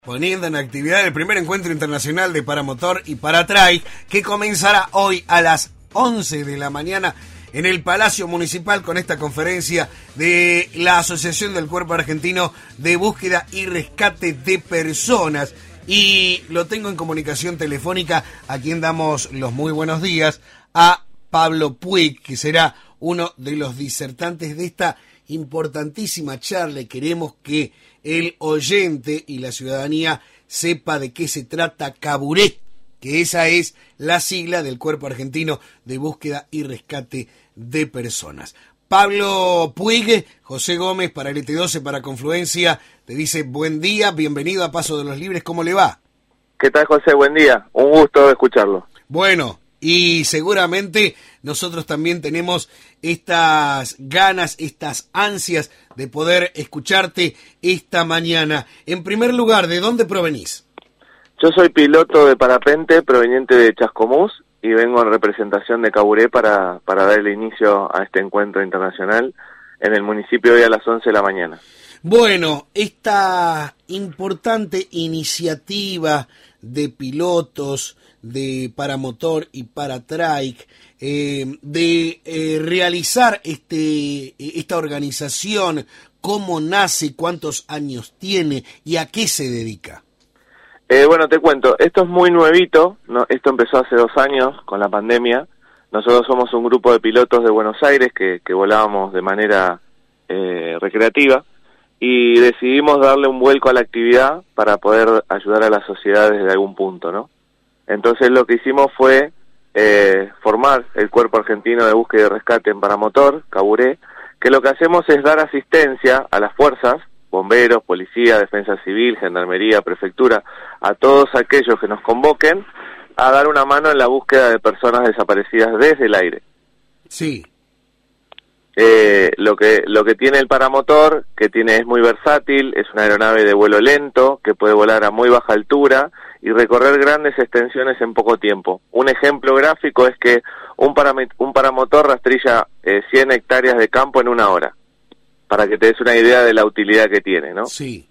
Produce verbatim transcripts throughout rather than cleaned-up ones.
Poniendo en actividad el primer encuentro internacional de paramotor y paratrike que comenzará hoy a las once de la mañana en el Palacio Municipal con esta conferencia de la Asociación del Cuerpo Argentino de Búsqueda y Rescate de Personas. Y lo tengo en comunicación telefónica, a quien damos los muy buenos días, a Pablo Puig, que será uno de los disertantes de esta importantísima charla. Queremos que el oyente y la ciudadanía sepa de qué se trata Caburé, que esa es la sigla del Cuerpo Argentino de Búsqueda y Rescate de Personas. Pablo Puig, José Gómez para el E T doce, para Confluencia, te dice buen día, bienvenido a Paso de los Libres, ¿cómo le va? ¿Qué tal, José? Buen día, un gusto escucharlo. Bueno, y seguramente nosotros también tenemos estas ganas, estas ansias de poder escucharte esta mañana. En primer lugar, ¿de dónde provenís? Yo soy piloto de parapente proveniente de Chascomús y vengo en representación de Caburé para, para dar el inicio a este encuentro internacional en el municipio hoy a las once de la mañana. Bueno, esta importante iniciativa de pilotos de paramotor y paratrike, eh, de eh, realizar este esta organización, cómo nace, cuántos años tiene y a qué se dedica. Eh, bueno, te cuento, esto es muy nuevito, ¿no? Esto empezó hace dos años con la pandemia. Nosotros somos un grupo de pilotos de Buenos Aires que, que volábamos de manera eh, recreativa y decidimos darle un vuelco a la actividad para poder ayudar a la sociedad desde algún punto, ¿no? Entonces lo que hicimos fue eh, formar el Cuerpo Argentino de Búsqueda y Rescate en Paramotor, Caburé, que lo que hacemos es dar asistencia a las fuerzas, bomberos, policía, defensa civil, gendarmería, prefectura, a todos aquellos que nos convoquen a dar una mano en la búsqueda de personas desaparecidas desde el aire. Sí. Eh, lo que lo que tiene el paramotor, que tiene es muy versátil, es una aeronave de vuelo lento, que puede volar a muy baja altura y recorrer grandes extensiones en poco tiempo. Un ejemplo gráfico es que un, param- un paramotor rastrilla eh, cien hectáreas de campo en una hora, para que te des una idea de la utilidad que tiene, ¿no? Sí.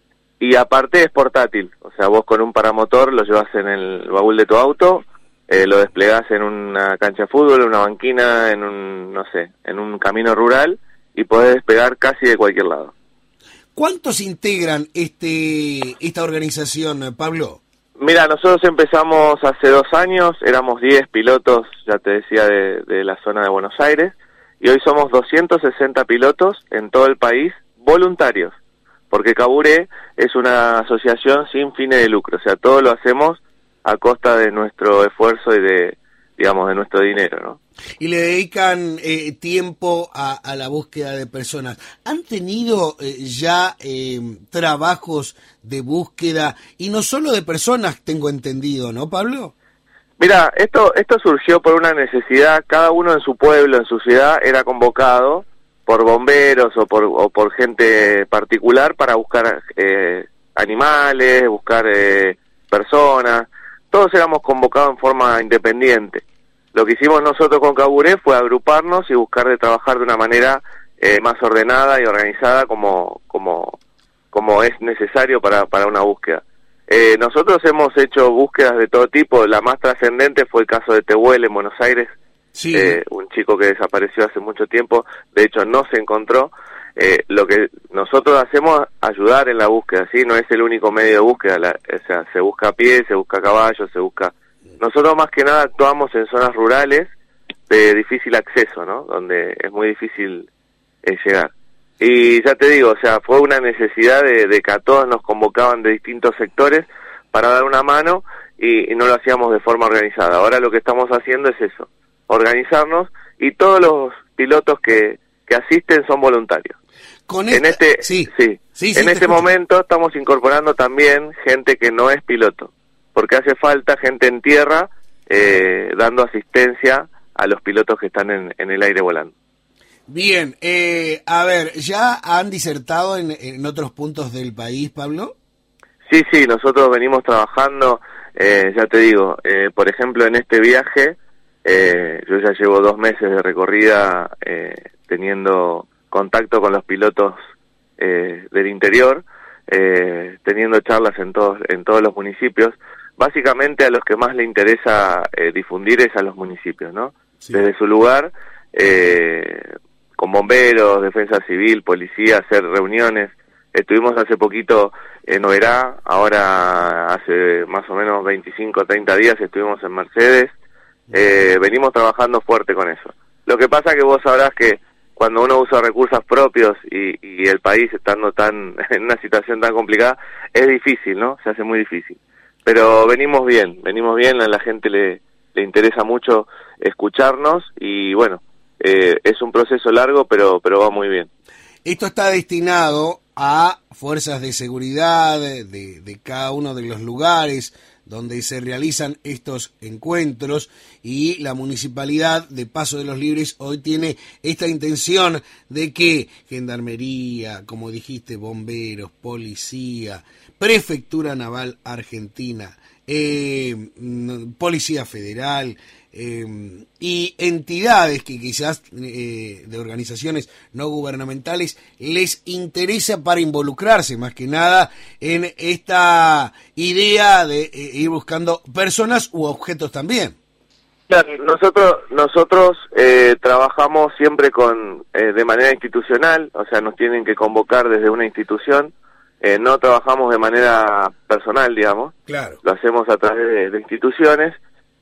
Y aparte es portátil, o sea, vos con un paramotor lo llevas en el baúl de tu auto, eh, lo desplegás en una cancha de fútbol, en una banquina, en un, no sé, en un camino rural y podés despegar casi de cualquier lado. ¿Cuántos integran este esta organización, Pablo? Mira, nosotros empezamos hace dos años, éramos diez pilotos, ya te decía, de, de la zona de Buenos Aires, y hoy somos doscientos sesenta pilotos en todo el país, voluntarios, porque Caburé es una asociación sin fines de lucro, o sea, todo lo hacemos a costa de nuestro esfuerzo y de, digamos, de nuestro dinero, ¿no? Y le dedican eh, tiempo a, a la búsqueda de personas. ¿Han tenido eh, ya eh, trabajos de búsqueda, y no solo de personas, tengo entendido, ¿no, Pablo? Mira, esto esto surgió por una necesidad. Cada uno en su pueblo, en su ciudad, era convocado por bomberos o por o por gente particular para buscar eh, animales, buscar eh, personas. Todos éramos convocados en forma independiente. Lo que hicimos nosotros con Caburé fue agruparnos y buscar de trabajar de una manera eh, más ordenada y organizada como como como es necesario para para una búsqueda. Eh, nosotros hemos hecho búsquedas de todo tipo. La más trascendente fue el caso de Tehuel en Buenos Aires, sí. eh, un chico que desapareció hace mucho tiempo, de hecho no se encontró. Eh, lo que nosotros hacemos es ayudar en la búsqueda, ¿sí? No es el único medio de búsqueda, la, o sea, se busca a pie, se busca a caballo, se busca... Nosotros más que nada actuamos en zonas rurales de difícil acceso, ¿no? Donde es muy difícil eh, llegar. Y ya te digo, o sea, fue una necesidad de, de que a todos nos convocaban de distintos sectores para dar una mano y, y no lo hacíamos de forma organizada. Ahora lo que estamos haciendo es eso, organizarnos, y todos los pilotos que, que asisten son voluntarios. Con esta... En este, sí. Sí, Sí, sí, en este momento estamos incorporando también gente que no es piloto, porque hace falta gente en tierra eh, dando asistencia a los pilotos que están en, en el aire volando. Bien, eh, a ver, ¿ya han disertado en, en otros puntos del país, Pablo? Sí, sí, nosotros venimos trabajando, eh, ya te digo, eh, por ejemplo, en este viaje, eh, yo ya llevo dos meses de recorrida eh, teniendo contacto con los pilotos eh, del interior, eh, teniendo charlas en todos, en todos los municipios. Básicamente a los que más le interesa eh, difundir es a los municipios, ¿no? Sí. Desde su lugar, eh, con bomberos, defensa civil, policía, hacer reuniones. Estuvimos hace poquito en Oberá, ahora hace más o menos veinticinco o treinta días estuvimos en Mercedes. Eh, venimos trabajando fuerte con eso. Lo que pasa que vos sabrás que cuando uno usa recursos propios y, y el país estando tan en una situación tan complicada, es difícil, ¿no? Se hace muy difícil. Pero venimos bien, venimos bien, a la gente le, le interesa mucho escucharnos y bueno, eh, es un proceso largo, pero, pero va muy bien. Esto está destinado a fuerzas de seguridad de, de cada uno de los lugares donde se realizan estos encuentros, y la Municipalidad de Paso de los Libres hoy tiene esta intención de que Gendarmería, como dijiste, bomberos, policía, Prefectura Naval Argentina, eh, Policía Federal, Eh, y entidades que quizás eh, de organizaciones no gubernamentales les interesa para involucrarse más que nada en esta idea de eh, ir buscando personas u objetos también. Claro, nosotros nosotros eh, trabajamos siempre con eh, de manera institucional, o sea, nos tienen que convocar desde una institución, eh, no trabajamos de manera personal, digamos. Claro. Lo hacemos a través de, de instituciones.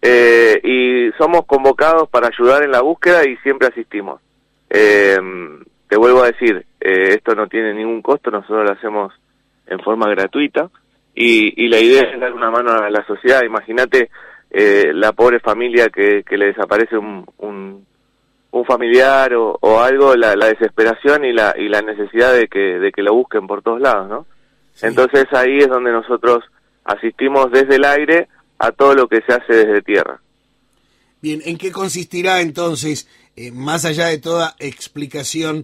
Eh, y somos convocados para ayudar en la búsqueda y siempre asistimos. Eh, te vuelvo a decir, eh, esto no tiene ningún costo, nosotros lo hacemos en forma gratuita y, y la idea es dar una mano a la sociedad. Imagínate eh, la pobre familia que, que le desaparece un, un, un familiar o, o algo, la, la desesperación y la, y la necesidad de que, de que lo busquen por todos lados, ¿no? Sí. Entonces ahí es donde nosotros asistimos desde el aire a todo lo que se hace desde tierra. Bien, ¿en qué consistirá entonces, eh, más allá de toda explicación,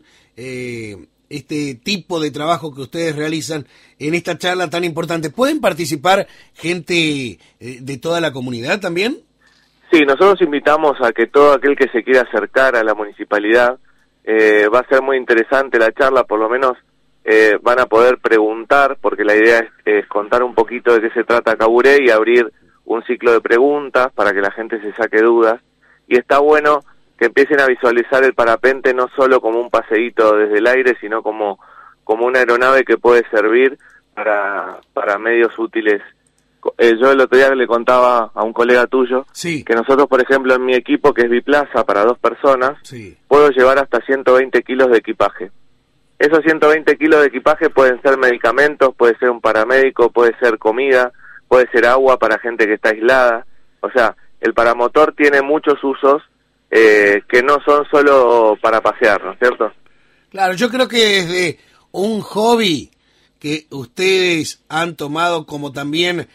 eh, este tipo de trabajo que ustedes realizan en esta charla tan importante? ¿Pueden participar gente eh, de toda la comunidad también? Sí, nosotros invitamos a que todo aquel que se quiera acercar a la municipalidad, eh, va a ser muy interesante la charla, por lo menos eh, van a poder preguntar, porque la idea es, es contar un poquito de qué se trata Caburé y abrir un ciclo de preguntas para que la gente se saque dudas, y está bueno que empiecen a visualizar el parapente no solo como un paseíto desde el aire, sino como, como una aeronave que puede servir para, para medios útiles. Eh, yo el otro día le contaba a un colega tuyo, sí, que nosotros, por ejemplo, en mi equipo, que es biplaza para dos personas, sí, puedo llevar hasta ciento veinte kilos de equipaje. Esos ciento veinte kilos de equipaje pueden ser medicamentos, puede ser un paramédico, puede ser comida, puede ser agua para gente que está aislada. O sea, el paramotor tiene muchos usos eh, que no son solo para pasear, ¿no es cierto? Claro, yo creo que desde un hobby que ustedes han tomado como también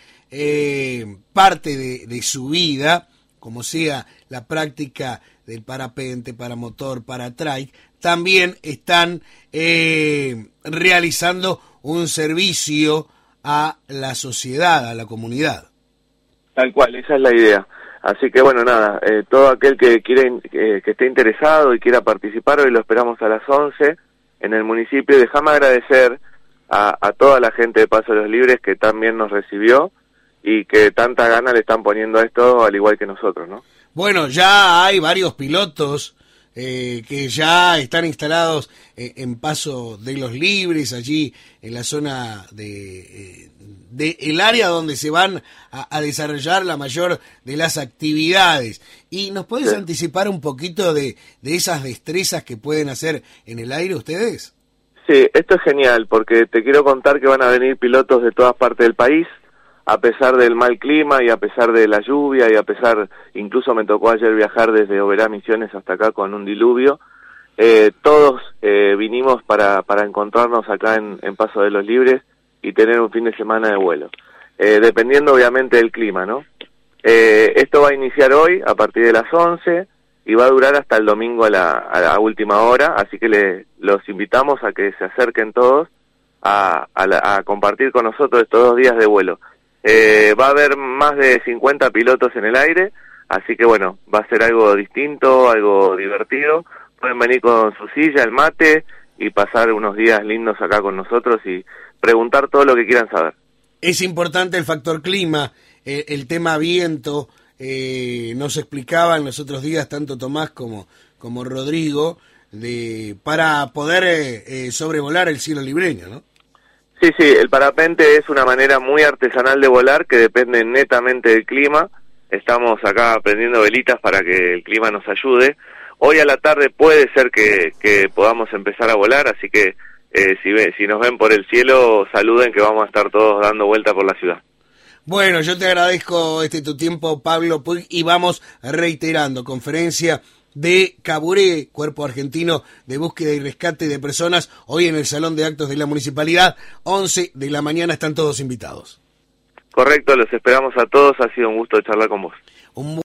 eh, parte de, de su vida, como sea la práctica del parapente, paramotor, paratrike, también están eh, realizando un servicio a la sociedad, a la comunidad. Tal cual, esa es la idea. Así que bueno, nada, eh, todo aquel que quiera, eh, que esté interesado y quiera participar, hoy lo esperamos a las once en el municipio. Déjame agradecer a, a toda la gente de Paso de los Libres que también nos recibió y que tanta gana le están poniendo a esto, al igual que nosotros, ¿no? Bueno, ya hay varios pilotos Eh, que ya están instalados eh, en Paso de los Libres, allí en la zona de, eh, de el área donde se van a, a desarrollar la mayor de las actividades. ¿Y nos puedes sí. anticipar un poquito de, de esas destrezas que pueden hacer en el aire ustedes? Sí, esto es genial, porque te quiero contar que van a venir pilotos de todas partes del país, a pesar del mal clima y a pesar de la lluvia y a pesar, incluso me tocó ayer viajar desde Oberá Misiones hasta acá con un diluvio, eh, todos eh, vinimos para, para encontrarnos acá en, en Paso de los Libres y tener un fin de semana de vuelo, eh, dependiendo obviamente del clima, ¿no? Eh, esto va a iniciar hoy a partir de las once y va a durar hasta el domingo a la, a la última hora, así que le, los invitamos a que se acerquen todos a, a, la, a compartir con nosotros estos dos días de vuelo. Eh, va a haber más de cincuenta pilotos en el aire, así que bueno, va a ser algo distinto, algo divertido. Pueden venir con su silla, el mate y pasar unos días lindos acá con nosotros y preguntar todo lo que quieran saber. Es importante el factor clima, eh, el tema viento, eh, nos explicaban los otros días tanto Tomás como, como Rodrigo, de para poder eh, eh, sobrevolar el cielo libreño, ¿no? Sí, sí, el parapente es una manera muy artesanal de volar que depende netamente del clima. Estamos acá prendiendo velitas para que el clima nos ayude. Hoy a la tarde puede ser que, que podamos empezar a volar, así que eh, si, ve, si nos ven por el cielo, saluden que vamos a estar todos dando vuelta por la ciudad. Bueno, yo te agradezco este tu tiempo, Pablo Puig, y vamos reiterando, conferencia de Caburé, Cuerpo Argentino de Búsqueda y Rescate de Personas, hoy en el Salón de Actos de la Municipalidad, once de la mañana, están todos invitados. Correcto, los esperamos a todos, ha sido un gusto charlar con vos. Un